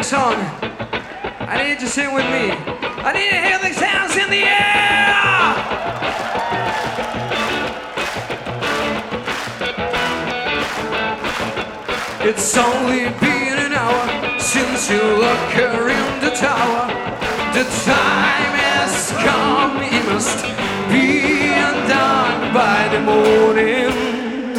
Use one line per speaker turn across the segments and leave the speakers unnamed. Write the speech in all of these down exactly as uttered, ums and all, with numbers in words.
song. I need you to sing with me. I need to hear these hands in the air. It's only been an hour since you look her in the tower. The time has come, it must be undone by the morning.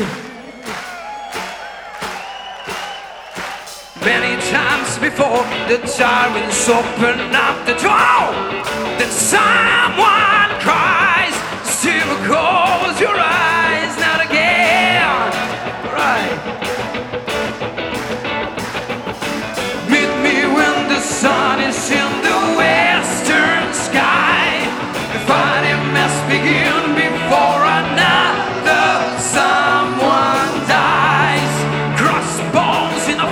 Many times before the tyrants open up the door, then someone cries, still close your eyes, not again. Right. Meet me when the sun is in the western sky. The fighting must begin before another someone dies. Crossbones in a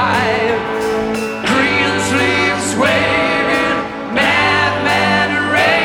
firelight, green sleeves waving, madman red.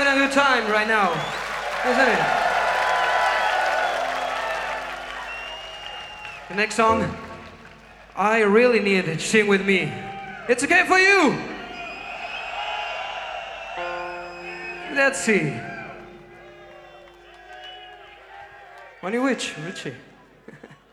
having a good time right now, isn't it? The next song, I really need it. Sing with me. It's okay for you. Let's see. When you which, Richie?